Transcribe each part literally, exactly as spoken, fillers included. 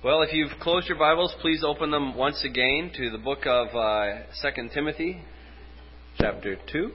Well, if you've closed your Bibles, please open them once again to the book of uh, Second Timothy, chapter two.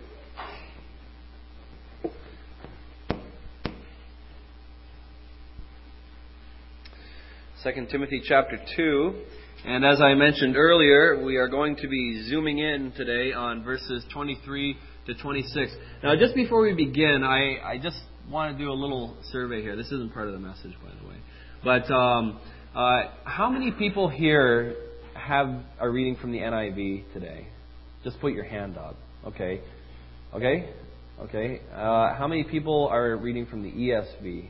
Second Timothy, chapter two. And as I mentioned earlier, we are going to be zooming in today on verses twenty-three to twenty-six. Now, just before we begin, I, I just want to do a little survey here. This isn't part of the message, by the way. But um, uh, how many people here have are reading from the N I V today? Just put your hand up. Okay. Okay? Okay. Uh, how many people are reading from the E S V?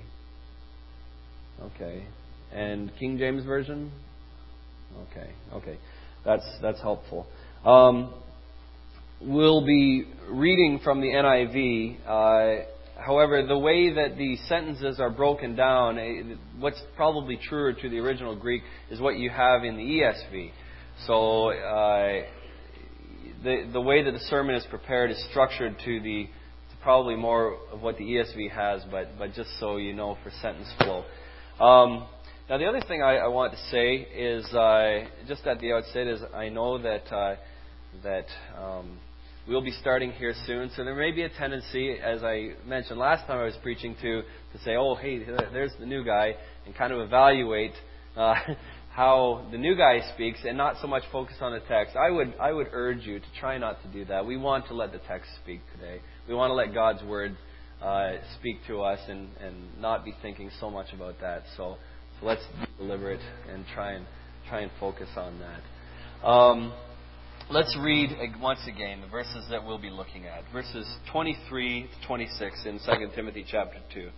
Okay. And King James Version? Okay. Okay. That's that's helpful. Um, we'll be reading from the N I V. Uh, However, the way that the sentences are broken down, what's probably truer to the original Greek is what you have in the E S V. So uh, the the way that the sermon is prepared is structured to the to probably more of what the E S V has, but but just so you know for sentence flow. Um, now the other thing I, I want to say is uh, just at the outset is I know that uh, that. Um, We'll be starting here soon, so there may be a tendency, as I mentioned last time I was preaching, to, to say, oh, hey, there's the new guy, and kind of evaluate uh, how the new guy speaks and not so much focus on the text. I would I would urge you to try not to do that. We want to let the text speak today. We want to let God's Word uh, speak to us and, and not be thinking so much about that. So, so let's be deliberate and try and try and focus on that. Um, Let's read once again the verses that we'll be looking at. Verses twenty-three to twenty-six in Second Timothy chapter two.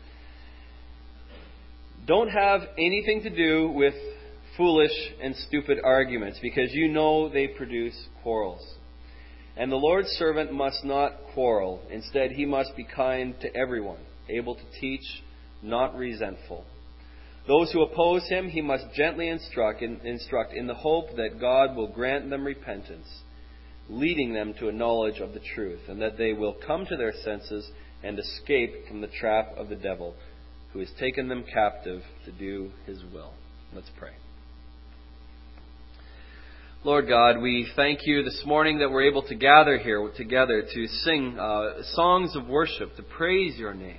Don't have anything to do with foolish and stupid arguments, because you know they produce quarrels. And the Lord's servant must not quarrel. Instead, he must be kind to everyone, able to teach, not resentful. Those who oppose him, he must gently instruct in, instruct in the hope that God will grant them repentance, leading them to a knowledge of the truth, and that they will come to their senses and escape from the trap of the devil, who has taken them captive to do his will. Let's pray. Lord God, we thank you this morning that we're able to gather here together to sing uh, songs of worship, to praise your name.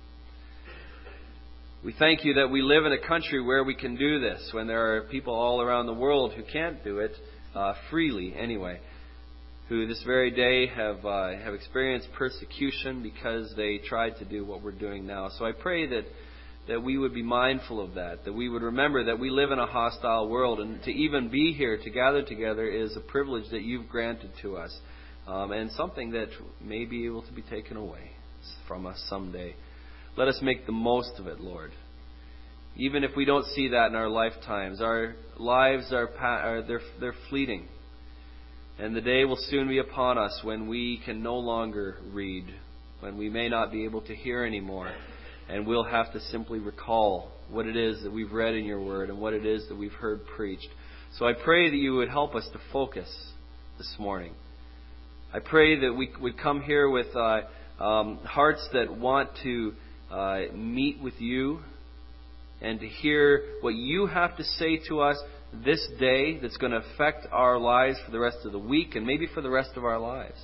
We thank you that we live in a country where we can do this, when there are people all around the world who can't do it, uh, freely anyway, who this very day have uh, have experienced persecution because they tried to do what we're doing now. So I pray that, that we would be mindful of that, that we would remember that we live in a hostile world, and to even be here to gather together is a privilege that you've granted to us, um, and something that may be able to be taken away from us someday. Let us make the most of it, Lord. Even if we don't see that in our lifetimes, our lives are, are they're, they're fleeting. And the day will soon be upon us when we can no longer read, when we may not be able to hear anymore, and we'll have to simply recall what it is that we've read in your word and what it is that we've heard preached. So I pray that you would help us to focus this morning. I pray that we would come here with uh, um, hearts that want to Uh, meet with you and to hear what you have to say to us this day that's going to affect our lives for the rest of the week and maybe for the rest of our lives.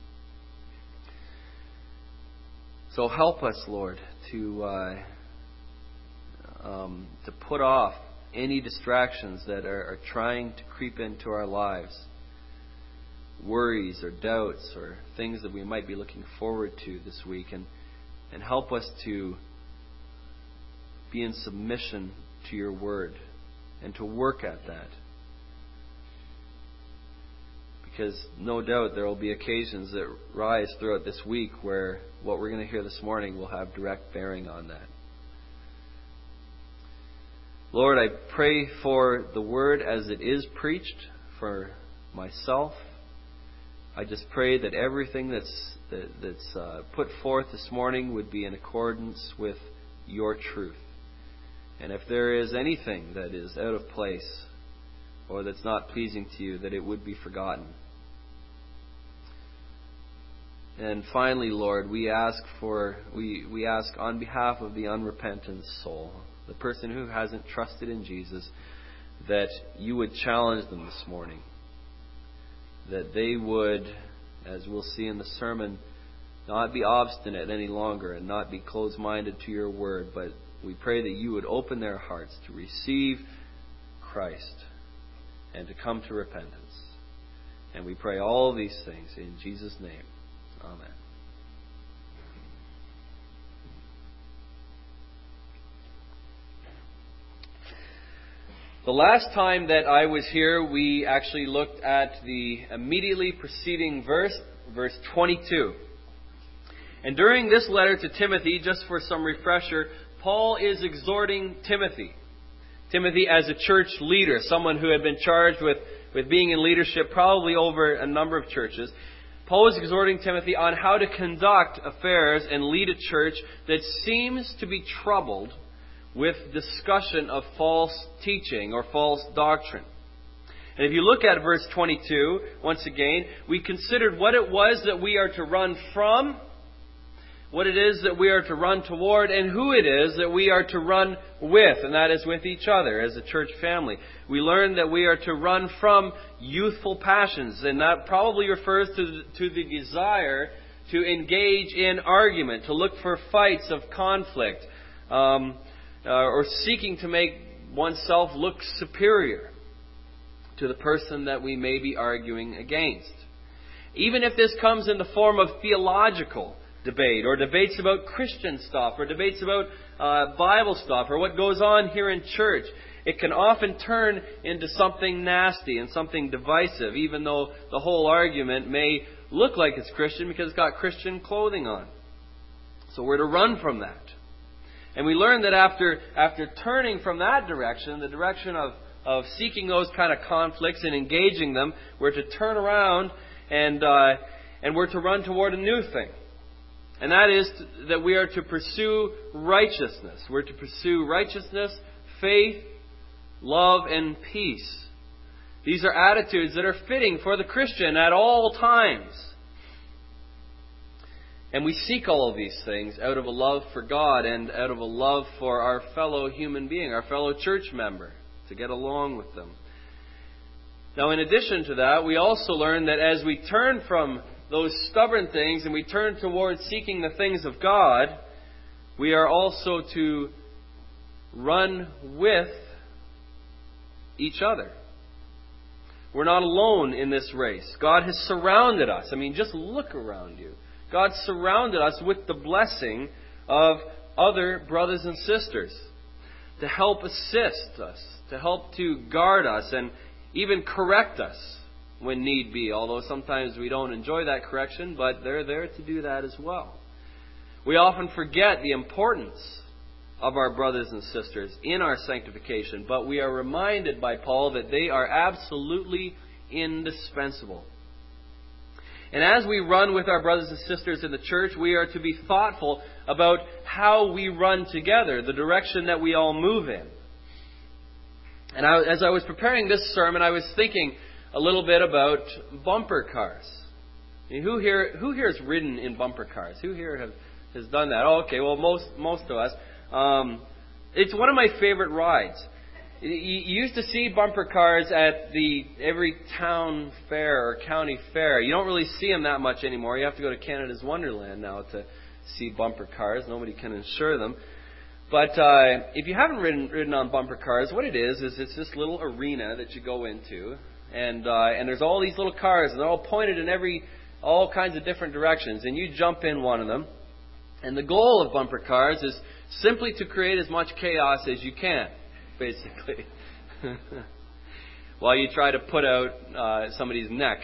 So help us, Lord, to uh, um, to put off any distractions that are, are trying to creep into our lives, worries or doubts or things that we might be looking forward to this week, and And help us to be in submission to your word and to work at that. Because no doubt there will be occasions that rise throughout this week where what we're going to hear this morning will have direct bearing on that. Lord, I pray for the word as it is preached for myself. I just pray that everything that's that, that's uh, put forth this morning would be in accordance with your truth. And if there is anything that is out of place or that's not pleasing to you, that it would be forgotten. And finally, Lord, we ask for we, we ask on behalf of the unrepentant soul, the person who hasn't trusted in Jesus, that you would challenge them this morning. That they would, as we'll see in the sermon, not be obstinate any longer and not be closed-minded to your word, but we pray that you would open their hearts to receive Christ and to come to repentance. And we pray all of these things in Jesus' name. Amen. The last time that I was here, we actually looked at the immediately preceding verse, verse twenty-two. And during this letter to Timothy, just for some refresher, Paul is exhorting Timothy. Timothy as a church leader, someone who had been charged with, with being in leadership probably over a number of churches. Paul is exhorting Timothy on how to conduct affairs and lead a church that seems to be troubled with discussion of false teaching or false doctrine. And if you look at verse twenty-two, once again, we considered what it was that we are to run from, what it is that we are to run toward, and who it is that we are to run with, and that is with each other as a church family. We learned that we are to run from youthful passions, and that probably refers to, to the desire to engage in argument, to look for fights of conflict, um, uh, or seeking to make oneself look superior to the person that we may be arguing against. Even if this comes in the form of theological debate, or debates about Christian stuff, or debates about uh, Bible stuff, or what goes on here in church, it can often turn into something nasty and something divisive, even though the whole argument may look like it's Christian because it's got Christian clothing on. So we're to run from that. And we learn that after after turning from that direction, the direction of, of seeking those kind of conflicts and engaging them, we're to turn around and uh, and we're to run toward a new thing. And that is to, that we are to pursue righteousness. We're to pursue righteousness, faith, love, and peace. These are attitudes that are fitting for the Christian at all times. And we seek all of these things out of a love for God and out of a love for our fellow human being, our fellow church member, to get along with them. Now, in addition to that, we also learn that as we turn from those stubborn things and we turn towards seeking the things of God, we are also to run with each other. We're not alone in this race. God has surrounded us. I mean, just look around you. God surrounded us with the blessing of other brothers and sisters to help assist us, to help to guard us and even correct us when need be. Although sometimes we don't enjoy that correction, but they're there to do that as well. We often forget the importance of our brothers and sisters in our sanctification, but we are reminded by Paul that they are absolutely indispensable. And as we run with our brothers and sisters in the church, we are to be thoughtful about how we run together, the direction that we all move in. And I, as I was preparing this sermon, I was thinking a little bit about bumper cars. I mean, who here who here has ridden in bumper cars? Who here have, has done that? Oh, okay, well, most most of us. Um, it's one of my favorite rides. You used to see bumper cars at the every town fair or county fair. You don't really see them that much anymore. You have to go to Canada's Wonderland now to see bumper cars. Nobody can insure them. But uh, if you haven't ridden, ridden on bumper cars, what it is is it's this little arena that you go into, and uh, and there's all these little cars, and they're all pointed in every all kinds of different directions, and you jump in one of them. And the goal of bumper cars is simply to create as much chaos as you can, basically, while you try to put out uh, somebody's neck.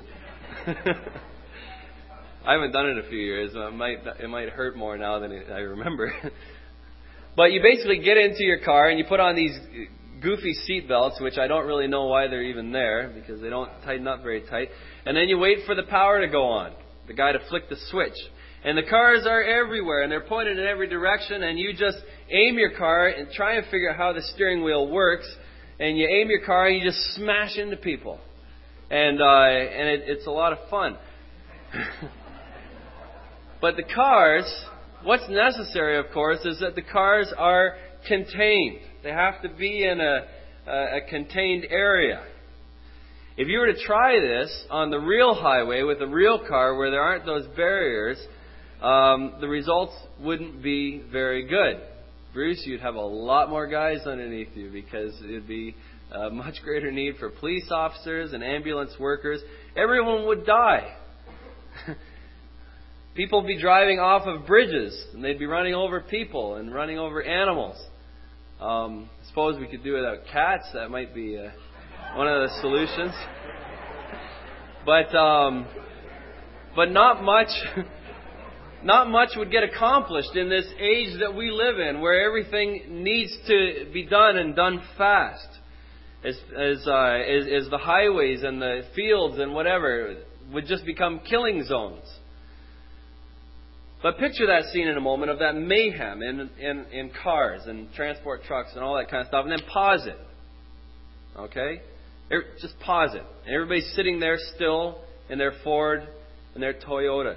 I haven't done it in a few years. So it might it might hurt more now than I remember. But you basically get into your car and you put on these goofy seat belts, which I don't really know why they're even there because they don't tighten up very tight. And then you wait for the power to go on, the guy to flick the switch. And the cars are everywhere, and they're pointed in every direction, and you just aim your car and try and figure out how the steering wheel works, and you aim your car and you just smash into people. And uh, and it, it's a lot of fun. But the cars, what's necessary, of course, is that the cars are contained. They have to be in a, a, a contained area. If you were to try this on the real highway with a real car where there aren't those barriers, um, the results wouldn't be very good. Bruce, you'd have a lot more guys underneath you because it would be a much greater need for police officers and ambulance workers. Everyone would die. People would be driving off of bridges and they'd be running over people and running over animals. Um, I suppose we could do it without cats. That might be uh, one of the solutions. But um, but not much. Not much would get accomplished in this age that we live in, where everything needs to be done and done fast. As as, uh, as as the highways and the fields and whatever would just become killing zones. But picture that scene in a moment of that mayhem in in, in cars and transport trucks and all that kind of stuff, and then pause it. Okay, just pause it, and everybody's sitting there still in their Ford and their Toyota.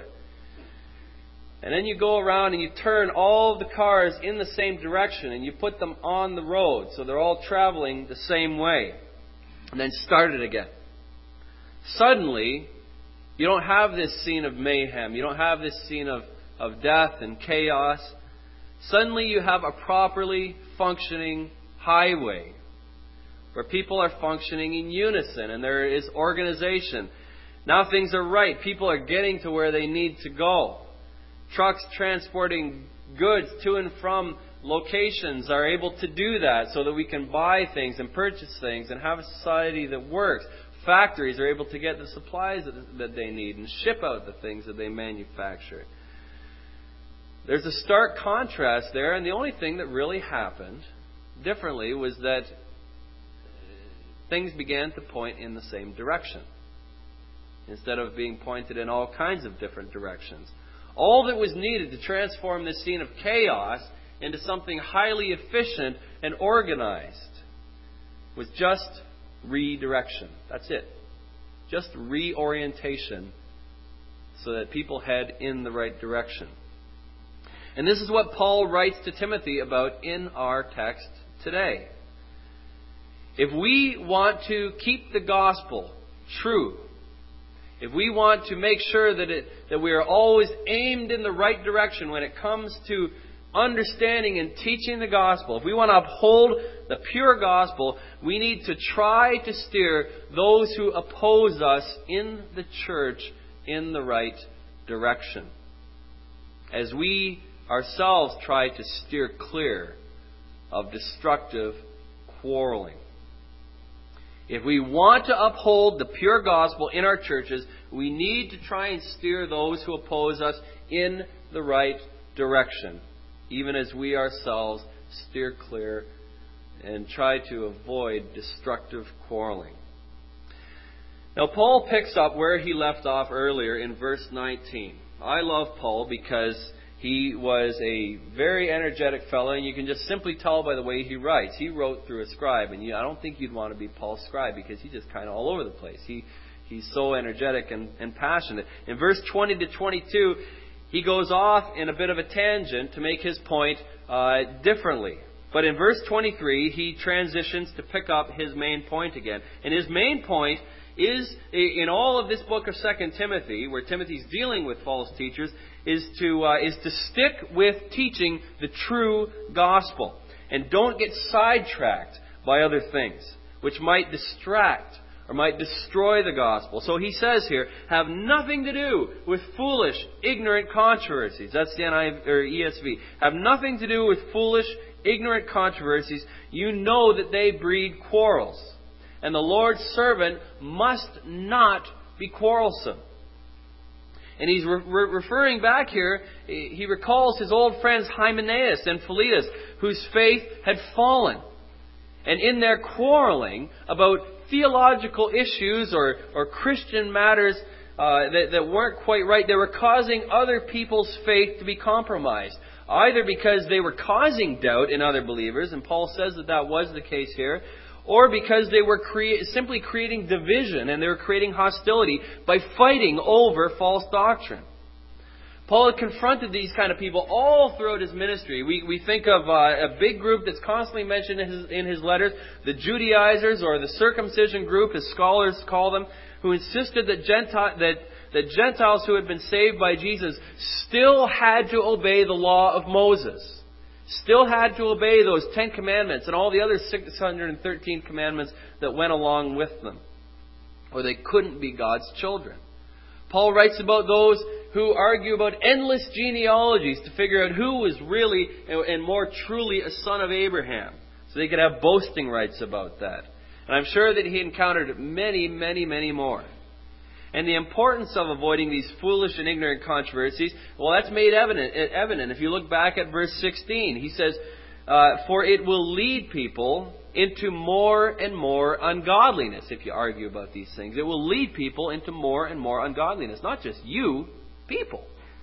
And then you go around and you turn all the cars in the same direction and you put them on the road so they're all traveling the same way. And then start it again. Suddenly, you don't have this scene of mayhem. You don't have this scene of, of death and chaos. Suddenly you have a properly functioning highway where people are functioning in unison and there is organization. Now things are right. People are getting to where they need to go. Trucks transporting goods to and from locations are able to do that so that we can buy things and purchase things and have a society that works. Factories are able to get the supplies that they need and ship out the things that they manufacture. There's a stark contrast there, and the only thing that really happened differently was that things began to point in the same direction instead of being pointed in all kinds of different directions. All that was needed to transform this scene of chaos into something highly efficient and organized was just redirection. That's it. Just reorientation so that people head in the right direction. And this is what Paul writes to Timothy about in our text today. If we want to keep the gospel true, if we want to make sure that it, that we are always aimed in the right direction when it comes to understanding and teaching the gospel, if we want to uphold the pure gospel, we need to try to steer those who oppose us in the church in the right direction, as we ourselves try to steer clear of destructive quarreling. If we want to uphold the pure gospel in our churches, we need to try and steer those who oppose us in the right direction, even as we ourselves steer clear and try to avoid destructive quarreling. Now, Paul picks up where he left off earlier in verse nineteen. I love Paul because he was a very energetic fellow, and you can just simply tell by the way he writes. He wrote through a scribe, and you, I don't think you'd want to be Paul's scribe because he's just kind of all over the place. He He's so energetic and, and passionate. In verse twenty to twenty-two, he goes off in a bit of a tangent to make his point uh, differently. But in verse twenty-three, he transitions to pick up his main point again. And his main point is, in all of this book of Second Timothy, where Timothy's dealing with false teachers, is to uh, is to stick with teaching the true gospel. And don't get sidetracked by other things, which might distract or might destroy the gospel. So he says here, have nothing to do with foolish, ignorant controversies. That's the N I V or E S V. Have nothing to do with foolish, ignorant controversies. You know that they breed quarrels. And the Lord's servant must not be quarrelsome. And he's re- re- referring back here, he recalls his old friends Hymenaeus and Philetus, whose faith had fallen. And in their quarreling about theological issues or, or Christian matters uh, that, that weren't quite right, they were causing other people's faith to be compromised. Either because they were causing doubt in other believers, and Paul says that that was the case here, or because they were crea- simply creating division and they were creating hostility by fighting over false doctrine. Paul had confronted these kind of people all throughout his ministry. We, we think of uh, a big group that's constantly mentioned in his, in his letters, the Judaizers, or the circumcision group, as scholars call them, who insisted that, Gentile, that, that Gentiles who had been saved by Jesus still had to obey the law of Moses. Still had to obey those Ten Commandments and all the other six hundred thirteen commandments that went along with them. Or they couldn't be God's children. Paul writes about those who argue about endless genealogies to figure out who was really and more truly a son of Abraham. So they could have boasting rights about that. And I'm sure that he encountered many, many, many more. And the importance of avoiding these foolish and ignorant controversies, well, that's made evident. evident. If you look back at verse sixteen, he says, uh, for it will lead people into more and more ungodliness. If you argue about these things, it will lead people into more and more ungodliness. Not just you, people.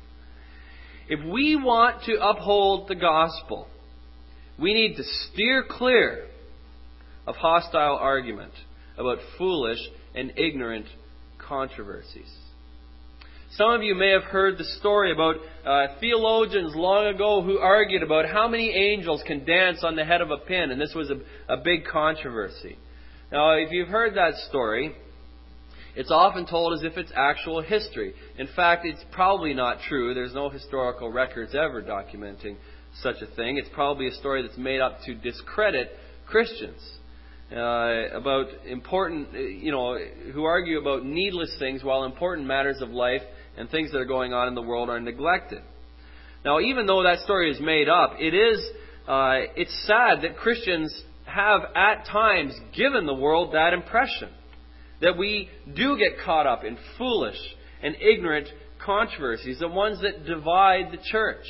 If we want to uphold the gospel, we need to steer clear of hostile argument about foolish and ignorant controversies. Some of you may have heard the story about uh, theologians long ago who argued about how many angels can dance on the head of a pin, and this was a, a big controversy. Now, if you've heard that story, it's often told as if it's actual history. In fact, it's probably not true. There's no historical records ever documenting such a thing. It's probably a story that's made up to discredit Christians. Uh, about important, you know, who argue about needless things while important matters of life and things that are going on in the world are neglected. Now, even though that story is made up, it is, uh, it's sad that Christians have at times given the world that impression. That we do get caught up in foolish and ignorant controversies, the ones that divide the church.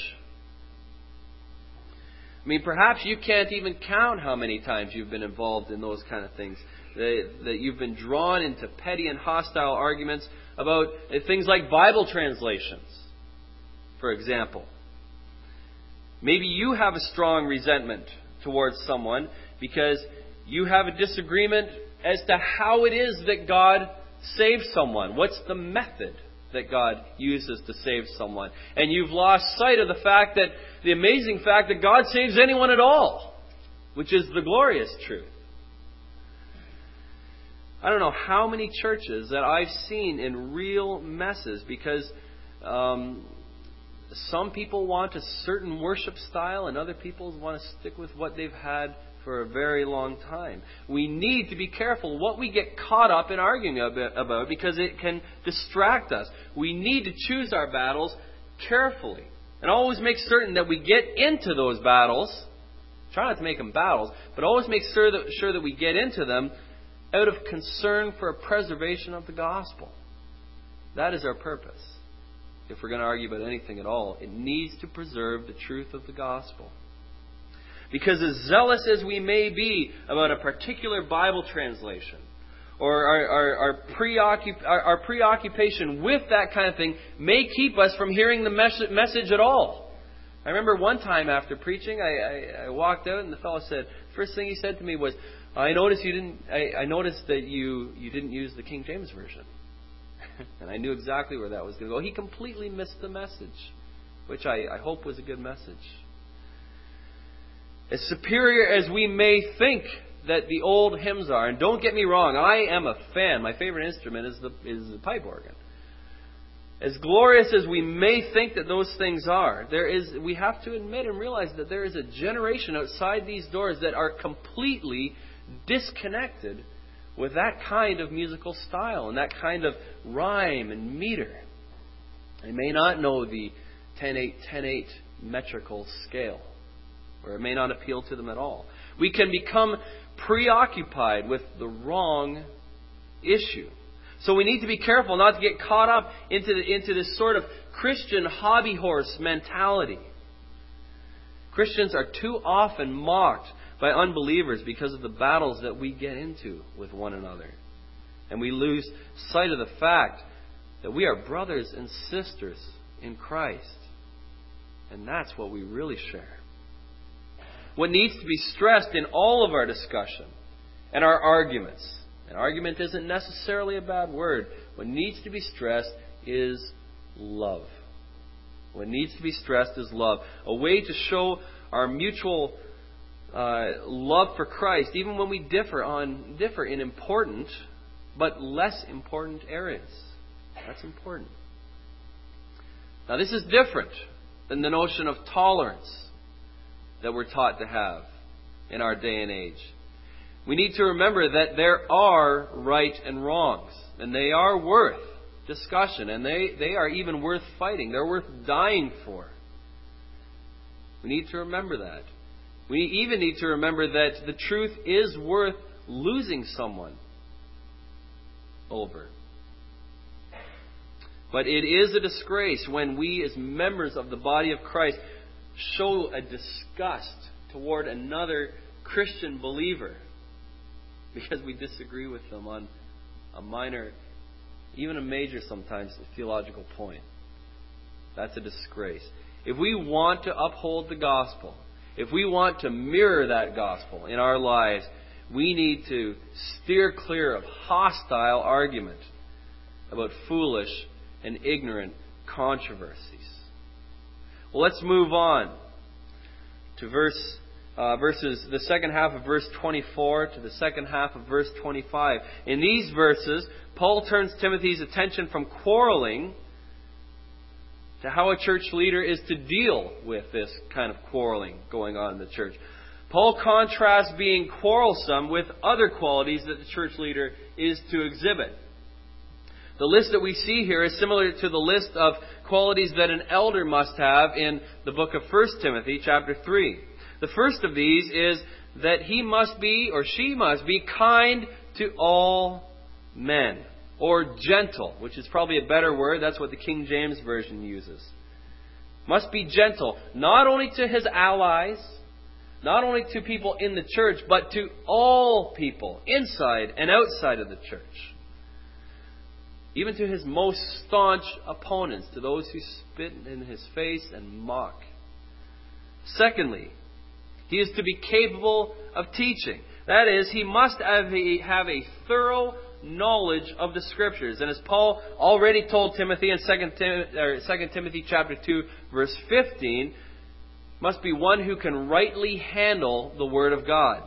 I mean, perhaps you can't even count how many times you've been involved in those kind of things. That, that you've been drawn into petty and hostile arguments about things like Bible translations, for example. Maybe you have a strong resentment towards someone because you have a disagreement as to how it is that God saves someone. What's the method that God uses to save someone? And you've lost sight of the fact that, the amazing fact that God saves anyone at all, which is the glorious truth. I don't know how many churches that I've seen in real messes because um, some people want a certain worship style and other people want to stick with what they've had for a very long time. We need to be careful what we get caught up in arguing about because it can distract us. We need to choose our battles carefully and always make certain that we get into those battles. Try not to make them battles, but always make sure that, sure that we get into them out of concern for a preservation of the gospel. That is our purpose. If we're going to argue about anything at all, it needs to preserve the truth of the gospel. Because as zealous as we may be about a particular Bible translation, or our, our, our, preoccup- our, our preoccupation with that kind of thing may keep us from hearing the mes- message at all. I remember one time after preaching, I, I, I walked out and the fellow said, first thing he said to me was, I noticed you didn't. I, I noticed that you, you didn't use the King James Version. And I knew exactly where that was going to go. He completely missed the message, which I, I hope was a good message. As superior as we may think that the old hymns are, and don't get me wrong, I am a fan. My favorite instrument is the is the pipe organ. As glorious as we may think that those things are, there is we have to admit and realize that there is a generation outside these doors that are completely disconnected with that kind of musical style and that kind of rhyme and meter. They may not know the ten eight ten eight metrical scale, or it may not appeal to them at all. We can become preoccupied with the wrong issue. So we need to be careful not to get caught up into the, into this sort of Christian hobby horse mentality. Christians are too often mocked by unbelievers because of the battles that we get into with one another. And we lose sight of the fact that we are brothers and sisters in Christ. And that's what we really share. What needs to be stressed in all of our discussion and our arguments, and argument isn't necessarily a bad word, what needs to be stressed is love. What needs to be stressed is love. A way to show our mutual uh, love for Christ, even when we differ on differ in important but less important areas. That's important. Now, this is different than the notion of tolerance that we're taught to have in our day and age. We need to remember that there are right and wrongs, and they are worth discussion, and they, they are even worth fighting. They're worth dying for. We need to remember that. We even need to remember that the truth is worth losing someone over. But it is a disgrace when we, as members of the body of Christ, show a disgust toward another Christian believer because we disagree with them on a minor, even a major sometimes, theological point. That's a disgrace. If we want to uphold the gospel, if we want to mirror that gospel in our lives, we need to steer clear of hostile argument about foolish and ignorant controversies. Well, let's move on to verse uh, verses the second half of verse twenty-four to the second half of verse twenty-five. In these verses, Paul turns Timothy's attention from quarreling to how a church leader is to deal with this kind of quarreling going on in the church. Paul contrasts being quarrelsome with other qualities that the church leader is to exhibit. The list that we see here is similar to the list of qualities that an elder must have in the book of First Timothy chapter three. The first of these is that he must be, or she must be, kind to all men. Or gentle, which is probably a better word. That's what the King James Version uses. Must be gentle, not only to his allies, not only to people in the church, but to all people, inside and outside of the church. Even to his most staunch opponents, to those who spit in his face and mock. Secondly, he is to be capable of teaching. That is, he must have a, have a thorough knowledge of the Scriptures. And as Paul already told Timothy in Second Timothy chapter two, verse fifteen, must be one who can rightly handle the Word of God.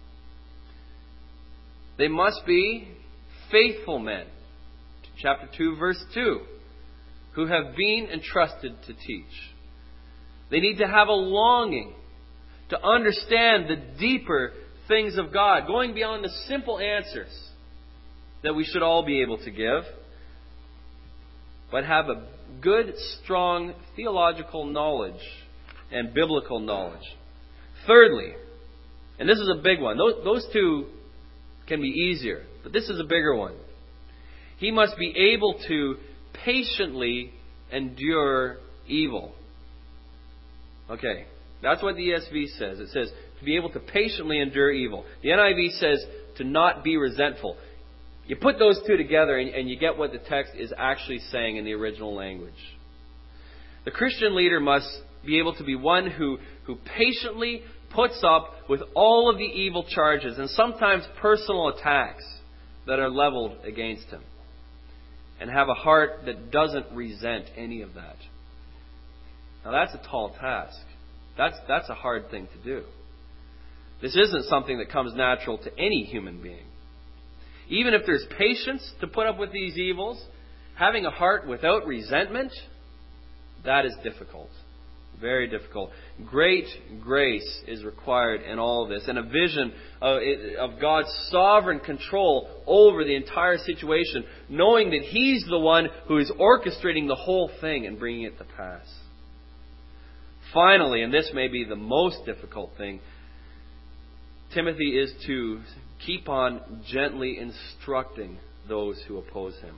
They must be faithful men. Chapter two, verse two, who have been entrusted to teach. They need to have a longing to understand the deeper things of God, going beyond the simple answers that we should all be able to give, but have a good, strong theological knowledge and biblical knowledge. Thirdly, and this is a big one. Those, those two can be easier, but this is a bigger one. He must be able to patiently endure evil. Okay, that's what the E S V says. It says to be able to patiently endure evil. The N I V says to not be resentful. You put those two together and, and you get what the text is actually saying in the original language. The Christian leader must be able to be one who, who patiently puts up with all of the evil charges and sometimes personal attacks that are leveled against him. And have a heart that doesn't resent any of that. Now that's a tall task. That's, that's a hard thing to do. This isn't something that comes natural to any human being. Even if there's patience to put up with these evils, having a heart without resentment, that is difficult. Very difficult. Great grace is required in all of this. And a vision of, of God's sovereign control over the entire situation, knowing that He's the one who is orchestrating the whole thing and bringing it to pass. Finally, and this may be the most difficult thing, Timothy is to keep on gently instructing those who oppose him.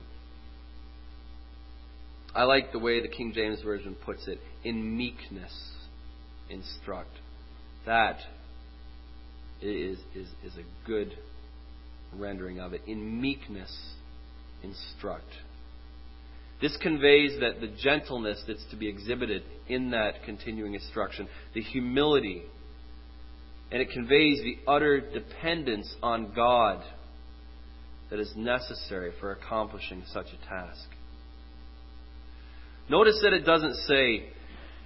I like the way the King James Version puts it. In meekness, instruct. That is, is, is a good rendering of it. In meekness, instruct. This conveys that the gentleness that's to be exhibited in that continuing instruction, the humility, and it conveys the utter dependence on God that is necessary for accomplishing such a task. Notice that it doesn't say,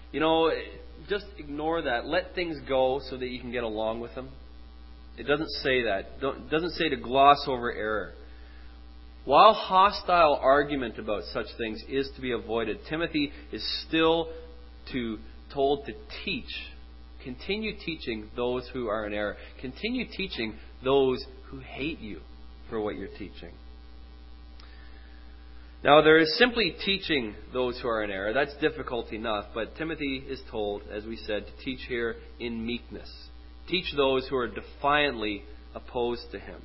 you know, just ignore that. Let things go so that you can get along with them. It doesn't say that. Don't, it doesn't say to gloss over error. While hostile argument about such things is to be avoided, Timothy is still to told to teach. Continue teaching those who are in error. Continue teaching those who hate you for what you're teaching. Now, there is simply teaching those who are in error. That's difficult enough, but Timothy is told, as we said, to teach here in meekness. Teach those who are defiantly opposed to him.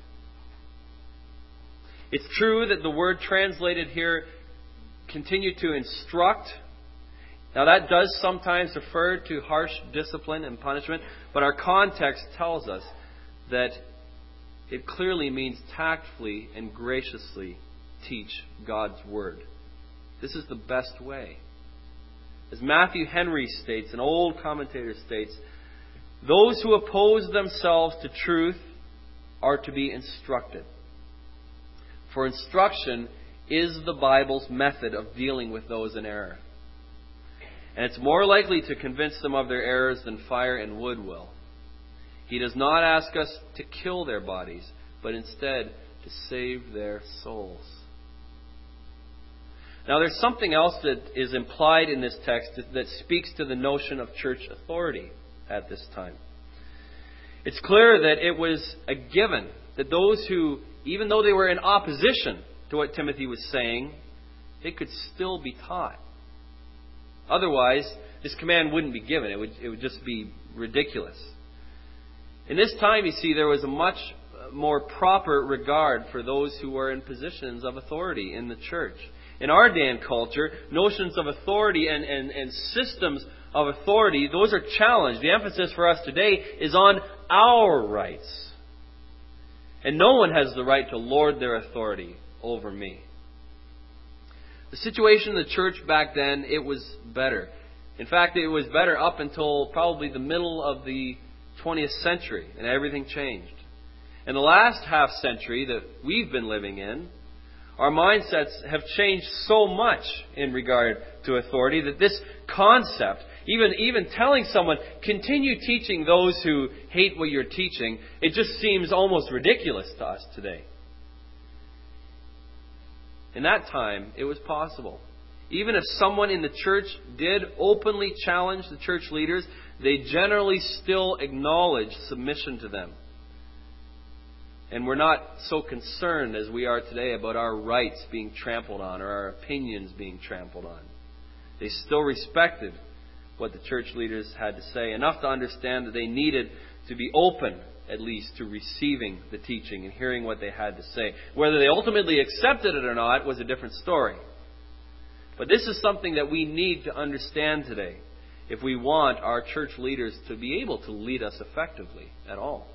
It's true that the word translated here, continue to instruct. Now that does sometimes refer to harsh discipline and punishment, but our context tells us that it clearly means tactfully and graciously teach God's Word. This is the best way. As Matthew Henry states, an old commentator states, those who oppose themselves to truth are to be instructed. For instruction is the Bible's method of dealing with those in error. And it's more likely to convince them of their errors than fire and wood will. He does not ask us to kill their bodies, but instead to save their souls. Now there's something else that is implied in this text that speaks to the notion of church authority at this time. It's clear that it was a given that those who, even though they were in opposition to what Timothy was saying, they could still be taught. Otherwise, this command wouldn't be given. It would, it would just be ridiculous. In this time, you see, there was a much more proper regard for those who were in positions of authority in the church. In our day and culture, notions of authority and, and, and systems of authority, those are challenged. The emphasis for us today is on our rights. And no one has the right to lord their authority over me. The situation in the church back then, it was better. In fact, it was better up until probably the middle of the twentieth century, and everything changed. In the last half century that we've been living in, our mindsets have changed so much in regard to authority that this concept, even, even telling someone, continue teaching those who hate what you're teaching, it just seems almost ridiculous to us today. In that time, it was possible. Even if someone in the church did openly challenge the church leaders, they generally still acknowledged submission to them. And we're not so concerned as we are today about our rights being trampled on or our opinions being trampled on. They still respected what the church leaders had to say, enough to understand that they needed to be open, at least, to receiving the teaching and hearing what they had to say. Whether they ultimately accepted it or not was a different story. But this is something that we need to understand today if we want our church leaders to be able to lead us effectively at all.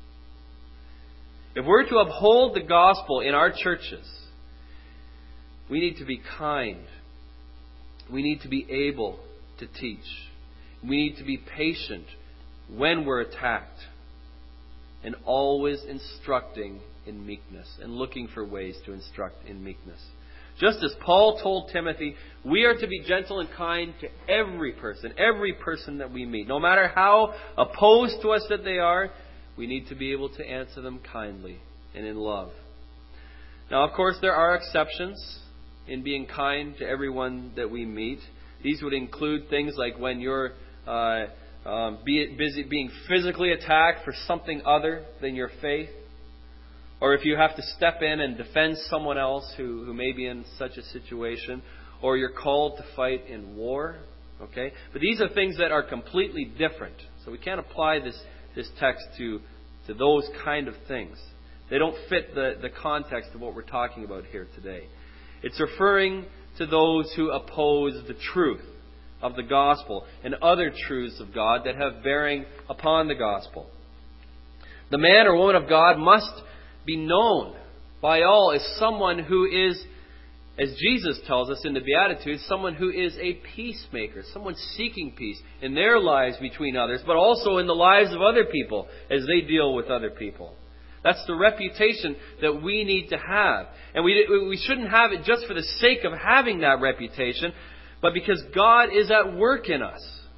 If we're to uphold the gospel in our churches, we need to be kind. We need to be able to teach. We need to be patient when we're attacked. And always instructing in meekness and looking for ways to instruct in meekness. Just as Paul told Timothy, we are to be gentle and kind to every person, every person that we meet. No matter how opposed to us that they are, we need to be able to answer them kindly and in love. Now, of course, there are exceptions in being kind to everyone that we meet. These would include things like when you're uh, um, be busy being physically attacked for something other than your faith. Or if you have to step in and defend someone else who, who may be in such a situation. Or you're called to fight in war. Okay? But these are things that are completely different. So we can't apply this this text to, to those kind of things. They don't fit the, the context of what we're talking about here today. It's referring to those who oppose the truth of the gospel and other truths of God that have bearing upon the gospel. The man or woman of God must be known by all as someone who is, as Jesus tells us in the Beatitudes, someone who is a peacemaker, someone seeking peace in their lives between others, but also in the lives of other people as they deal with other people. That's the reputation that we need to have. And we, we shouldn't have it just for the sake of having that reputation, but because God is at work in us.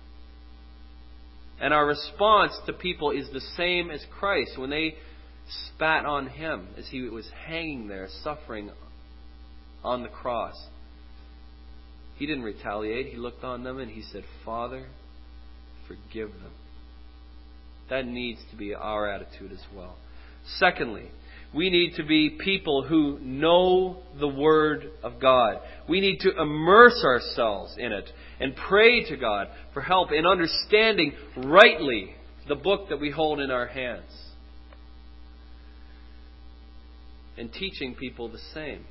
And our response to people is the same as Christ when they spat on Him as He was hanging there, suffering on the cross. He didn't retaliate. He looked on them and He said, Father, forgive them. That needs to be our attitude as well. Secondly, we need to be people who know the Word of God. We need to immerse ourselves in it and pray to God for help in understanding rightly the book that we hold in our hands. And teaching people the same.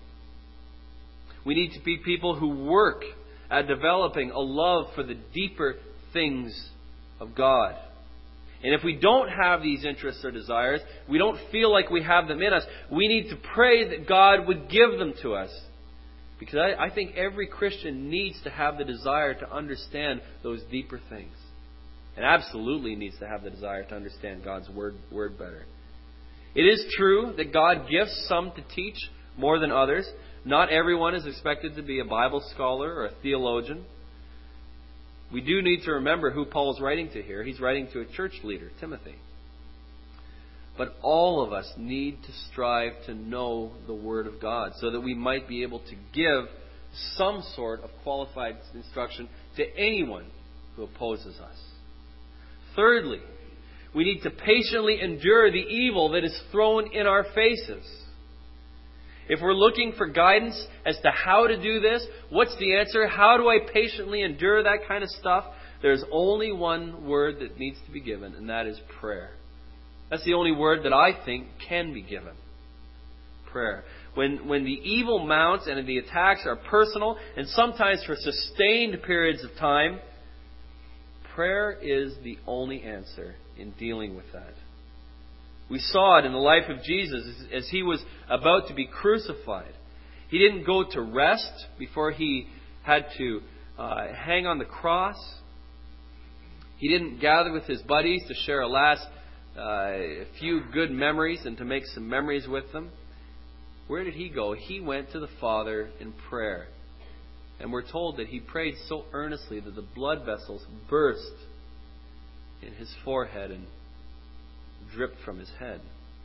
We need to be people who work at developing a love for the deeper things of God. And if we don't have these interests or desires, we don't feel like we have them in us, we need to pray that God would give them to us. Because I, I think every Christian needs to have the desire to understand those deeper things. And absolutely needs to have the desire to understand God's word, word better. It is true that God gifts some to teach more than others. Not everyone is expected to be a Bible scholar or a theologian. We do need to remember who Paul's writing to here. He's writing to a church leader, Timothy. But all of us need to strive to know the Word of God so that we might be able to give some sort of qualified instruction to anyone who opposes us. Thirdly, we need to patiently endure the evil that is thrown in our faces. If we're looking for guidance as to how to do this, what's the answer? How do I patiently endure that kind of stuff? There's only one word that needs to be given, and that is prayer. That's the only word that I think can be given. Prayer. When, when the evil mounts and the attacks are personal, and sometimes for sustained periods of time, prayer is the only answer in dealing with that. We saw it in the life of Jesus as He was about to be crucified. He didn't go to rest before He had to uh, hang on the cross. He didn't gather with His buddies to share a last uh, few good memories and to make some memories with them. Where did He go? He went to the Father in prayer. And we're told that He prayed so earnestly that the blood vessels burst in His forehead and dripped from His head.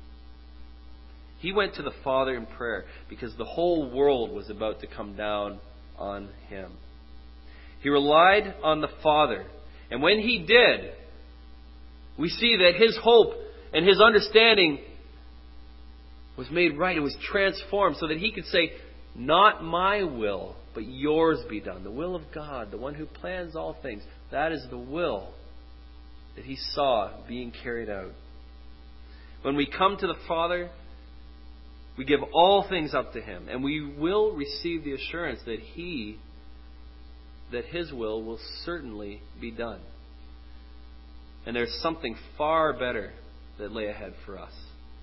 He went to the Father in prayer because the whole world was about to come down on Him. He relied on the Father. And when He did, we see that His hope and His understanding was made right. It was transformed so that He could say, not my will, but yours be done. The will of God, the one who plans all things. That is the will that He saw being carried out. When we come to the Father, we give all things up to Him, and we will receive the assurance that He, that His will will certainly be done. And there's something far better that lay ahead for us.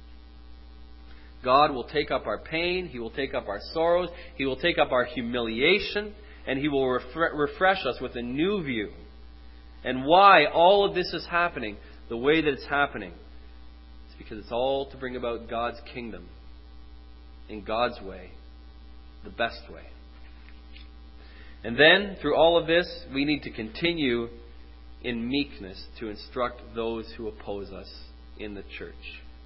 God will take up our pain, He will take up our sorrows, He will take up our humiliation, and He will refre- refresh us with a new view. And why all of this is happening the way that it's happening, because it's all to bring about God's kingdom in God's way, the best way. And then, through all of this, we need to continue in meekness to instruct those who oppose us in the church.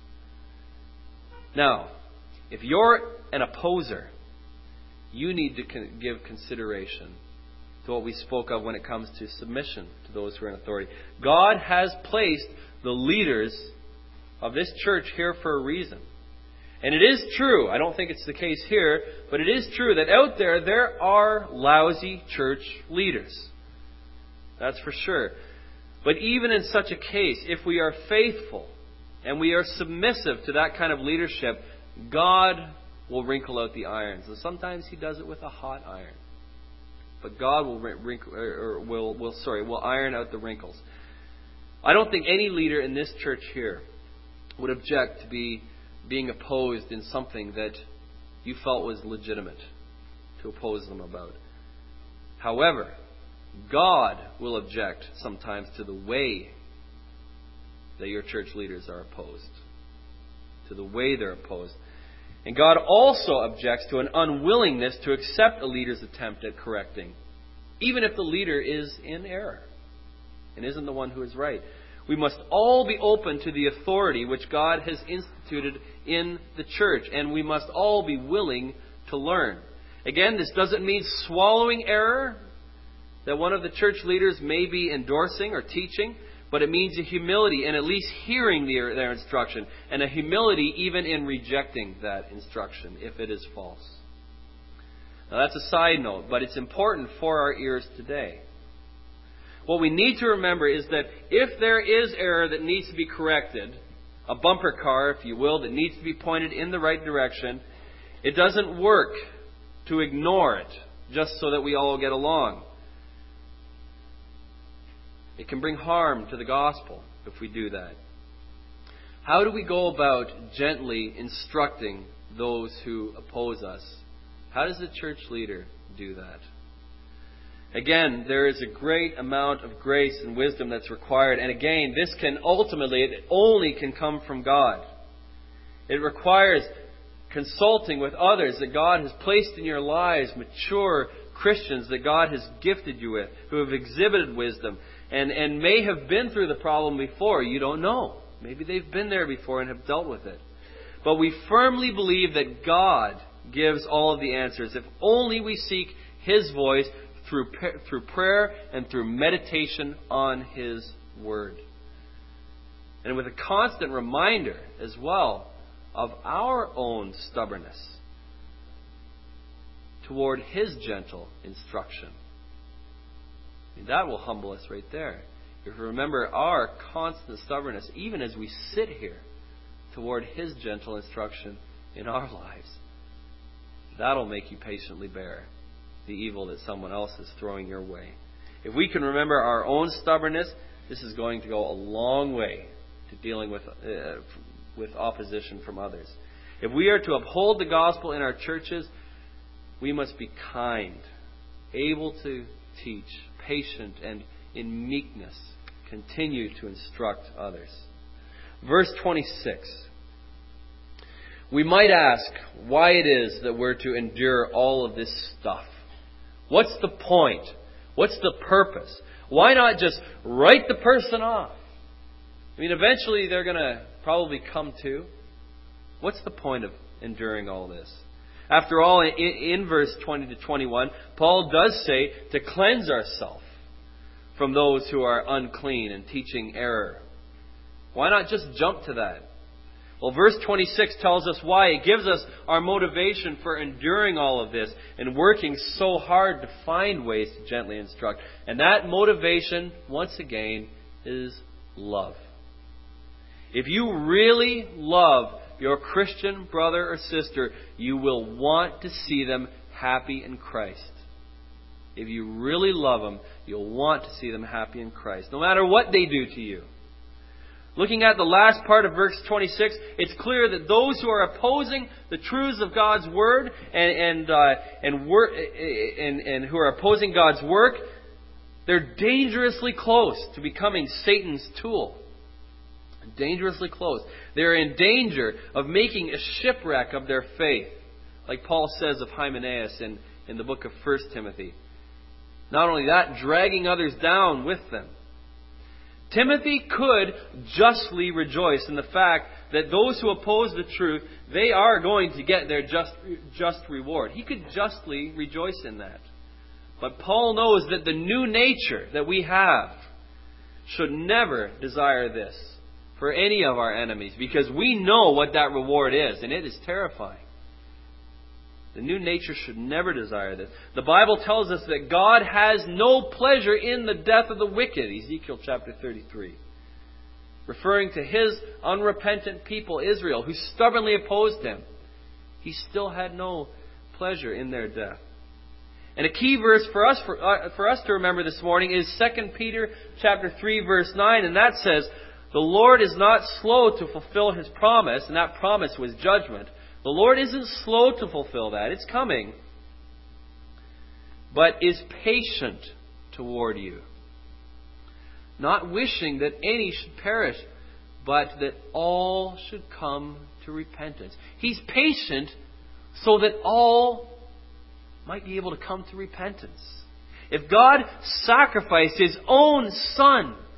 Now, if you're an opposer, you need to con- give consideration to what we spoke of when it comes to submission to those who are in authority. God has placed the leaders of this church here for a reason. And it is true, I don't think it's the case here, but it is true that out there, there are lousy church leaders. That's for sure. But even in such a case, if we are faithful and we are submissive to that kind of leadership, God will wrinkle out the irons. And sometimes He does it with a hot iron. But God will wrinkle, or will, will sorry, will iron out the wrinkles. I don't think any leader in this church here would object to be being opposed in something that you felt was legitimate to oppose them about. However, God will object sometimes to the way that your church leaders are opposed. To the way they're opposed. And God also objects to an unwillingness to accept a leader's attempt at correcting, even if the leader is in error. and isn't the one who is right. We must all be open to the authority which God has instituted in the church, and we must all be willing to learn. Again, this doesn't mean swallowing error that one of the church leaders may be endorsing or teaching, but it means a humility in at least hearing their, their instruction, and a humility even in rejecting that instruction if it is false. Now that's a side note, but it's important for our ears today. What we need to remember is that if there is error that needs to be corrected, a bumper car, if you will, that needs to be pointed in the right direction, it doesn't work to ignore it just so that we all get along. It can bring harm to the gospel if we do that. How do we go about gently instructing those who oppose us? How does the church leader do that? Again, there is a great amount of grace and wisdom that's required. And again, this can ultimately, it only can come from God. It requires consulting with others that God has placed in your lives, mature Christians that God has gifted you with, who have exhibited wisdom and, and may have been through the problem before. You don't know. Maybe they've been there before and have dealt with it. But we firmly believe that God gives all of the answers if only we seek His voice through through prayer and through meditation on His Word. And with a constant reminder as well of our own stubbornness toward His gentle instruction. I mean, that will humble us right there. If we remember our constant stubbornness, even as we sit here, toward His gentle instruction in our lives, that'll make you patiently bear the evil that someone else is throwing your way. If we can remember our own stubbornness, this is going to go a long way to dealing with uh, with opposition from others. If we are to uphold the gospel in our churches, we must be kind, able to teach, patient, and in meekness continue to instruct others. Verse twenty-six. We might ask why it is that we're to endure all of this stuff. What's the point? What's the purpose? Why not just write the person off? I mean, eventually they're going to probably come to. What's the point of enduring all this? After all, in, in verse twenty to twenty-one, Paul does say to cleanse ourselves from those who are unclean and teaching error. Why not just jump to that? Well, verse twenty-six tells us why. It gives us our motivation for enduring all of this and working so hard to find ways to gently instruct. And that motivation, once again, is love. If you really love your Christian brother or sister, you will want to see them happy in Christ. If you really love them, you'll want to see them happy in Christ, no matter what they do to you. Looking at the last part of verse twenty-six, it's clear that those who are opposing the truths of God's Word and and uh, and, wor- and and who are opposing God's work, they're dangerously close to becoming Satan's tool. Dangerously close. They're in danger of making a shipwreck of their faith, like Paul says of Hymenaeus in, in the book of First Timothy. Not only that, dragging others down with them. Timothy could justly rejoice in the fact that those who oppose the truth, they are going to get their just, just reward. He could justly rejoice in that. But Paul knows that the new nature that we have should never desire this for any of our enemies, because we know what that reward is, and it is terrifying. The new nature should never desire this. The Bible tells us that God has no pleasure in the death of the wicked, Ezekiel chapter thirty-three. Referring to His unrepentant people, Israel, who stubbornly opposed Him. He still had no pleasure in their death. And a key verse for us for, uh, for us to remember this morning is Second Peter chapter three, verse nine, and that says, "The Lord is not slow to fulfill His promise," and that promise was judgment. The Lord isn't slow to fulfill that. It's coming. "But is patient toward you, not wishing that any should perish, but that all should come to repentance." He's patient so that all might be able to come to repentance. If God sacrificed His own Son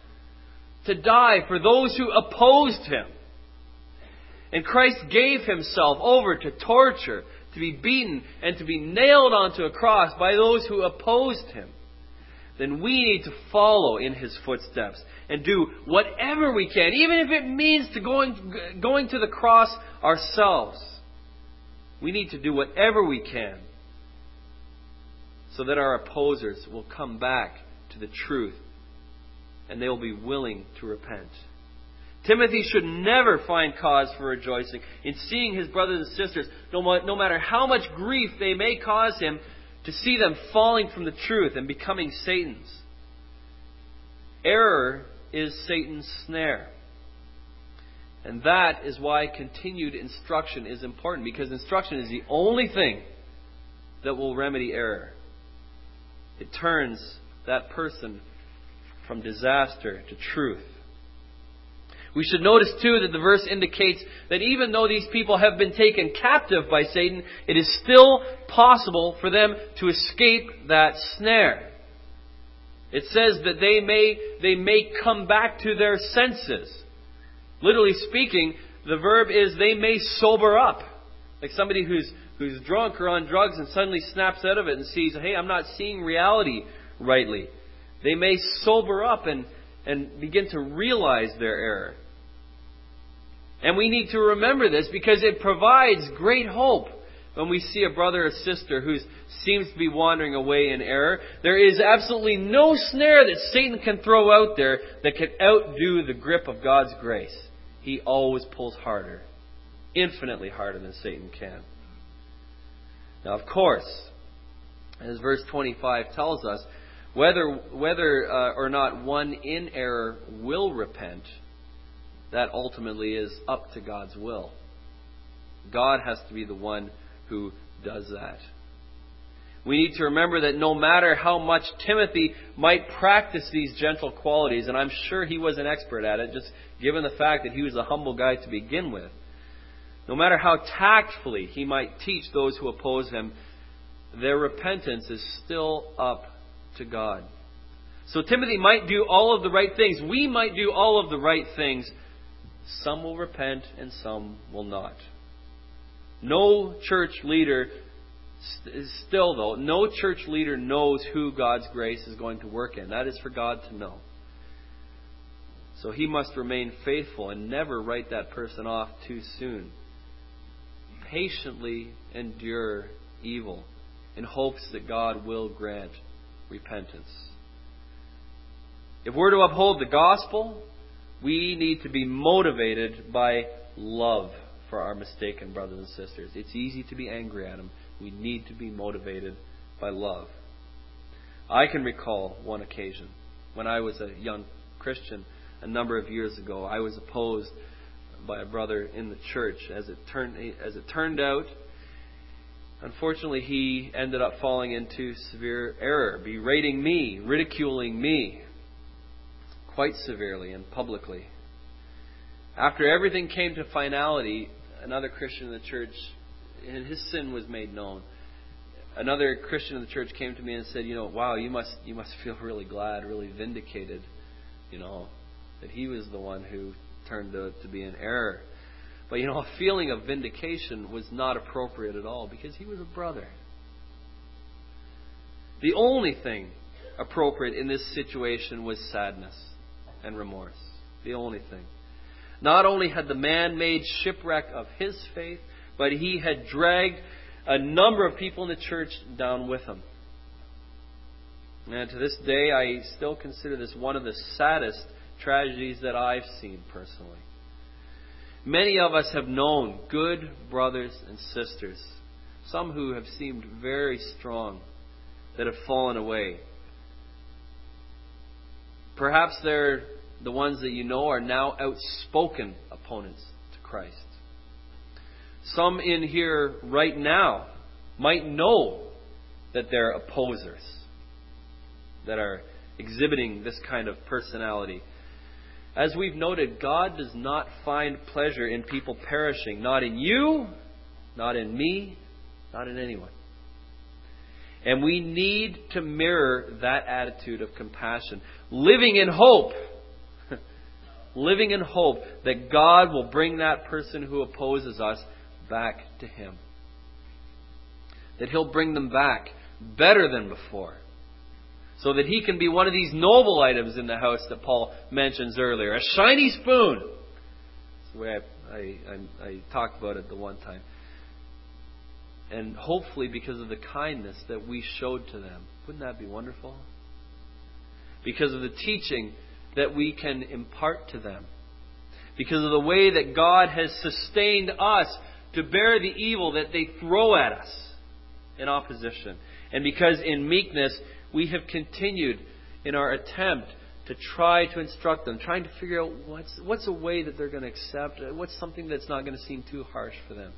to die for those who opposed Him. And Christ gave Himself over to torture, to be beaten, and to be nailed onto a cross by those who opposed Him. Then we need to follow in His footsteps and do whatever we can, even if it means to going, going to the cross ourselves. We need to do whatever we can so that our opposers will come back to the truth and they will be willing to repent. Timothy should never find cause for rejoicing in seeing his brothers and sisters, no matter how much grief they may cause him, to see them falling from the truth and becoming Satan's. Error is Satan's snare. And that is why continued instruction is important, because instruction is the only thing that will remedy error. It turns that person from disaster to truth. We should notice too that the verse indicates that even though these people have been taken captive by Satan, it is still possible for them to escape that snare. It says that they may, they may come back to their senses. Literally speaking, the verb is they may sober up. Like somebody who's, who's drunk or on drugs and suddenly snaps out of it and sees, hey, I'm not seeing reality rightly. They may sober up and, and begin to realize their error. And we need to remember this because it provides great hope when we see a brother or sister who seems to be wandering away in error. There is absolutely no snare that Satan can throw out there that can outdo the grip of God's grace. He always pulls harder, infinitely harder than Satan can. Now, of course, as verse twenty-five tells us, whether whether uh, or not one in error will repent, that ultimately is up to God's will. God has to be the one who does that. We need to remember that no matter how much Timothy might practice these gentle qualities, and I'm sure he was an expert at it, just given the fact that he was a humble guy to begin with, no matter how tactfully he might teach those who oppose him, their repentance is still up to God. So Timothy might do all of the right things. We might do all of the right things. Some will repent and some will not. No church leader, still though, no church leader knows who God's grace is going to work in. That is for God to know. So he must remain faithful and never write that person off too soon. Patiently endure evil in hopes that God will grant repentance. If we're to uphold the gospel, we need to be motivated by love for our mistaken brothers and sisters. It's easy to be angry at them. We need to be motivated by love. I can recall one occasion when I was a young Christian a number of years ago. I was opposed by a brother in the church. As it turned, as it turned out, unfortunately, he ended up falling into severe error, berating me, ridiculing me quite severely and publicly. After everything came to finality, another Christian in the church, and his sin was made known. Another Christian in the church came to me and said, "You know, wow, you must you must feel really glad, really vindicated, you know, that he was the one who turned out to be in error." But you know, a feeling of vindication was not appropriate at all because he was a brother. The only thing appropriate in this situation was sadness and remorse. The only thing. Not only had the man made shipwreck of his faith, but he had dragged a number of people in the church down with him. And to this day, I still consider this one of the saddest tragedies that I've seen personally. Many of us have known good brothers and sisters, some who have seemed very strong, that have fallen away. Perhaps they're the ones that you know are now outspoken opponents to Christ. Some in here right now might know that they're opposers, that are exhibiting this kind of personality. As we've noted, God does not find pleasure in people perishing. Not in you, not in me, not in anyone. And we need to mirror that attitude of compassion, living in hope living in hope that God will bring that person who opposes us back to Him. That He'll bring them back better than before. So that He can be one of these noble items in the house that Paul mentions earlier. A shiny spoon. That's the way I, I, I, I talked about it the one time. And hopefully because of the kindness that we showed to them. Wouldn't that be wonderful? Because of the teaching that we can impart to them. Because of the way that God has sustained us to bear the evil that they throw at us in opposition. And because in meekness we have continued in our attempt to try to instruct them, trying to figure out what's, what's a way that they're going to accept, what's something that's not going to seem too harsh for them.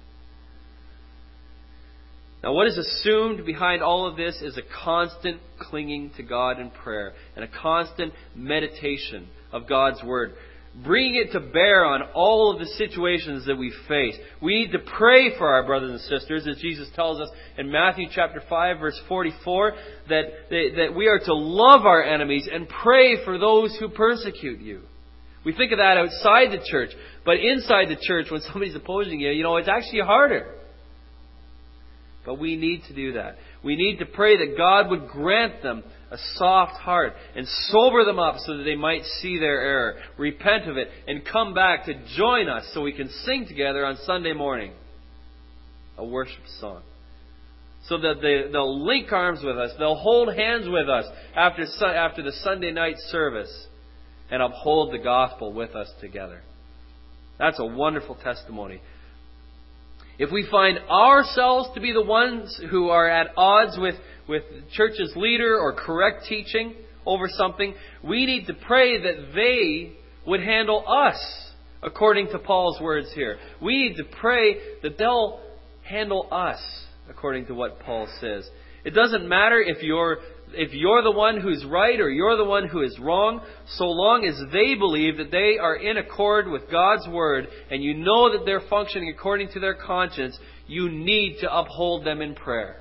Now, what is assumed behind all of this is a constant clinging to God in prayer and a constant meditation of God's Word, bringing it to bear on all of the situations that we face. We need to pray for our brothers and sisters, as Jesus tells us in Matthew chapter five, verse forty-four, that, that we are to love our enemies and pray for those who persecute you. We think of that outside the church, but inside the church, when somebody's opposing you, you know, it's actually harder. But we need to do that. We need to pray that God would grant them a soft heart and sober them up so that they might see their error, repent of it, and come back to join us so we can sing together on Sunday morning a worship song. So that they, they'll link arms with us, they'll hold hands with us after, after the Sunday night service and uphold the gospel with us together. That's a wonderful testimony. If we find ourselves to be the ones who are at odds with, with the church's leader or correct teaching over something, we need to pray that they would handle us according to Paul's words here. We need to pray that they'll handle us according to what Paul says. It doesn't matter if you're if you're the one who's right or you're the one who is wrong, so long as they believe that they are in accord with God's Word and you know that they're functioning according to their conscience, you need to uphold them in prayer.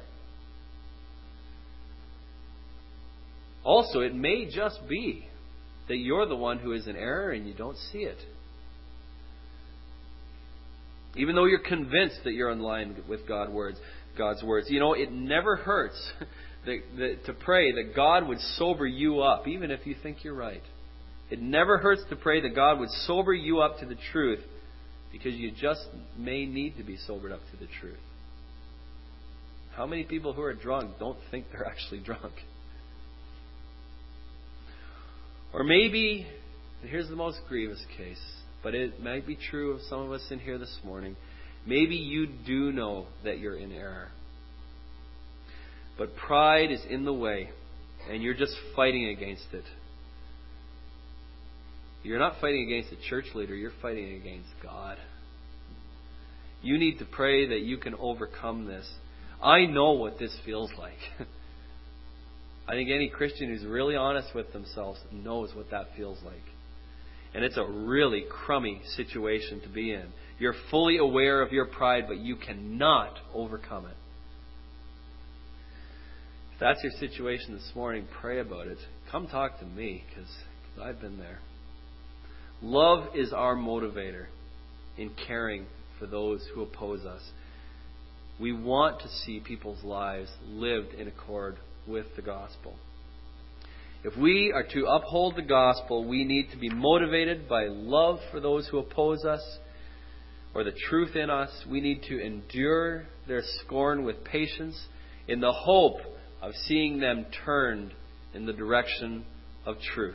Also, it may just be that you're the one who is in error and you don't see it. Even though you're convinced that you're in line with God's words, God's words. You know, it never hurts that, that, to pray that God would sober you up, even if you think you're right. It never hurts to pray that God would sober you up to the truth, because you just may need to be sobered up to the truth. How many people who are drunk don't think they're actually drunk? Or maybe, and here's the most grievous case, but it might be true of some of us in here this morning, maybe you do know that you're in error. But pride is in the way, and you're just fighting against it. You're not fighting against a church leader, you're fighting against God. You need to pray that you can overcome this. I know what this feels like. I think any Christian who's really honest with themselves knows what that feels like. And it's a really crummy situation to be in. You're fully aware of your pride, but you cannot overcome it. If that's your situation this morning, pray about it. Come talk to me, because I've been there. Love is our motivator in caring for those who oppose us. We want to see people's lives lived in accord with the gospel. If we are to uphold the gospel, we need to be motivated by love for those who oppose us, or the truth in us. We need to endure their scorn with patience in the hope of seeing them turned in the direction of truth.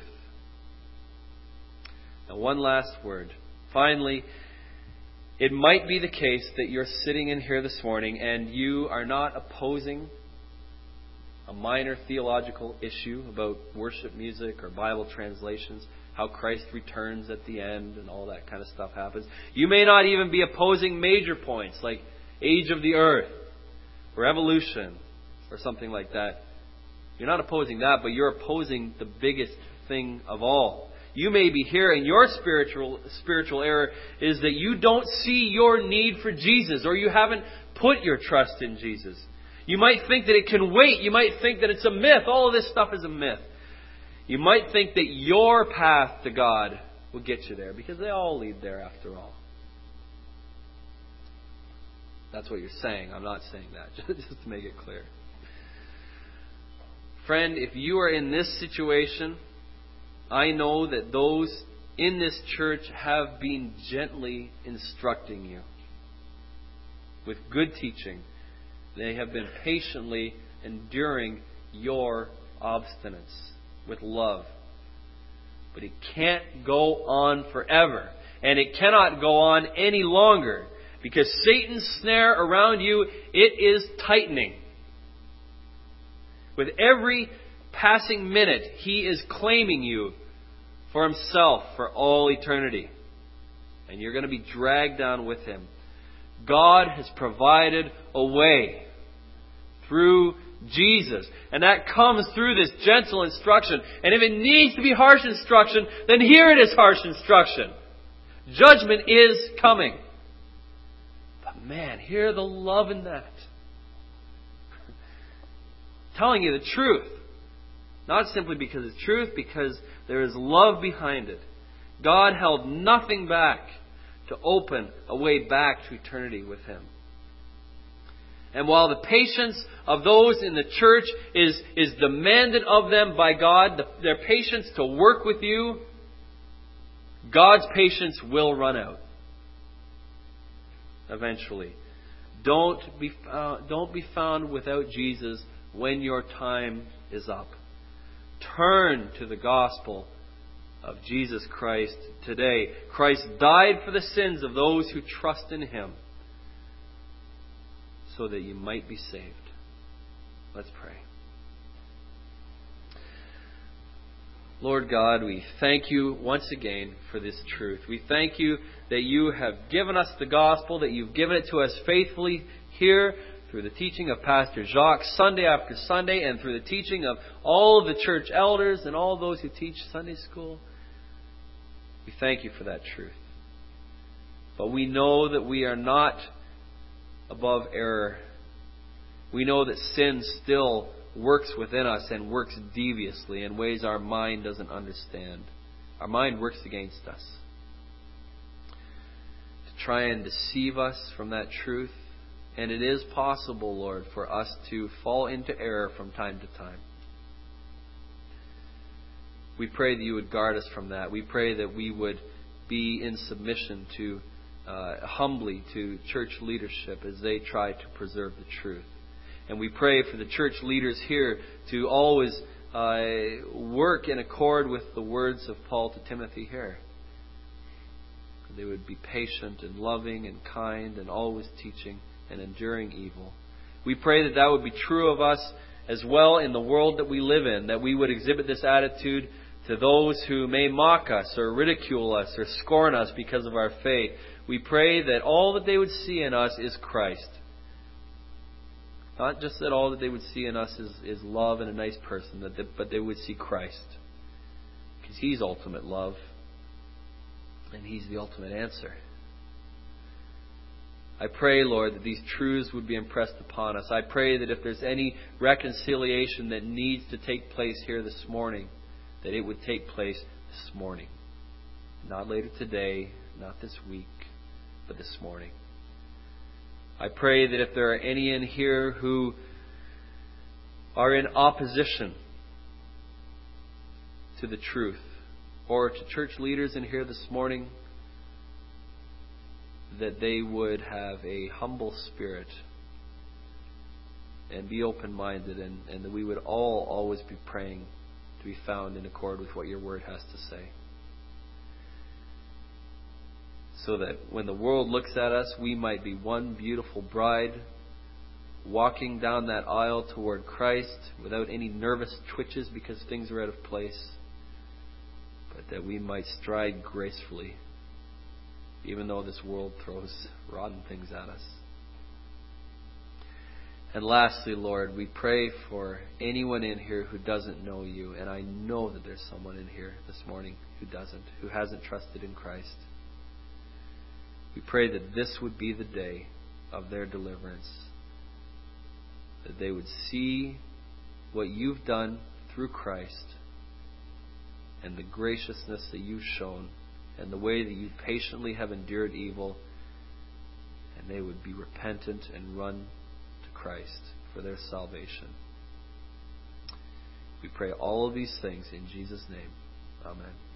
Now, one last word. Finally, it might be the case that you're sitting in here this morning and you are not opposing a minor theological issue about worship music or Bible translations, how Christ returns at the end and all that kind of stuff happens. You may not even be opposing major points like age of the earth or evolution or something like that. You're not opposing that, but you're opposing the biggest thing of all. You may be here and your spiritual spiritual error is that you don't see your need for Jesus, or you haven't put your trust in Jesus. You might think that it can wait. You might think that it's a myth. All of this stuff is a myth. You might think that your path to God will get you there, because they all lead there after all. That's what you're saying. I'm not saying that, just to make it clear. Friend, if you are in this situation, I know that those in this church have been gently instructing you with good teaching. They have been patiently enduring your obstinance with love. But it can't go on forever. And it cannot go on any longer. Because Satan's snare around you, it is tightening. With every passing minute, he is claiming you for himself for all eternity. And you're going to be dragged down with him. God has provided a way through Jesus. And that comes through this gentle instruction. And if it needs to be harsh instruction, then here it is harsh instruction. Judgment is coming. But man, hear the love in that. Telling you the truth. Not simply because it's truth, because there is love behind it. God held nothing back to open a way back to eternity with Him. And while the patience of those in the church is, is demanded of them by God, the, their patience to work with you, God's patience will run out. Eventually. Don't be, uh, don't be found without Jesus when your time is up. Turn to the gospel of Jesus Christ today. Christ died for the sins of those who trust in Him, so that you might be saved. Let's pray. Lord God, we thank You once again for this truth. We thank You that You have given us the gospel, that You've given it to us faithfully here through the teaching of Pastor Jacques Sunday after Sunday, and through the teaching of all of the church elders and all those who teach Sunday school. We thank You for that truth. But we know that we are not above error. We know that sin still works within us and works deviously in ways our mind doesn't understand. Our mind works against us to try and deceive us from that truth. And it is possible, Lord, for us to fall into error from time to time. We pray that You would guard us from that. We pray that we would be in submission to Uh, humbly to church leadership as they try to preserve the truth. And we pray for the church leaders here to always uh, work in accord with the words of Paul to Timothy here. They would be patient and loving and kind and always teaching and enduring evil. We pray that that would be true of us as well in the world that we live in, that we would exhibit this attitude to those who may mock us or ridicule us or scorn us because of our faith. We pray that all that they would see in us is Christ. Not just that all that they would see in us is, is love and a nice person, that they, but they would see Christ. Because He's ultimate love. And He's the ultimate answer. I pray, Lord, that these truths would be impressed upon us. I pray that if there's any reconciliation that needs to take place here this morning, that it would take place this morning. Not later today, not this week, but this morning. I pray that if there are any in here who are in opposition to the truth, or to church leaders in here this morning, that they would have a humble spirit and be open-minded, and, and that we would all always be praying to be found in accord with what Your Word has to say. So that when the world looks at us, we might be one beautiful bride walking down that aisle toward Christ without any nervous twitches because things are out of place, but that we might stride gracefully, even though this world throws rotten things at us. And lastly, Lord, we pray for anyone in here who doesn't know You, and I know that there's someone in here this morning who doesn't, who hasn't trusted in Christ. We pray that this would be the day of their deliverance. That they would see what You've done through Christ and the graciousness that You've shown and the way that you patiently have endured evil, and they would be repentant and run to Christ for their salvation. We pray all of these things in Jesus' name. Amen.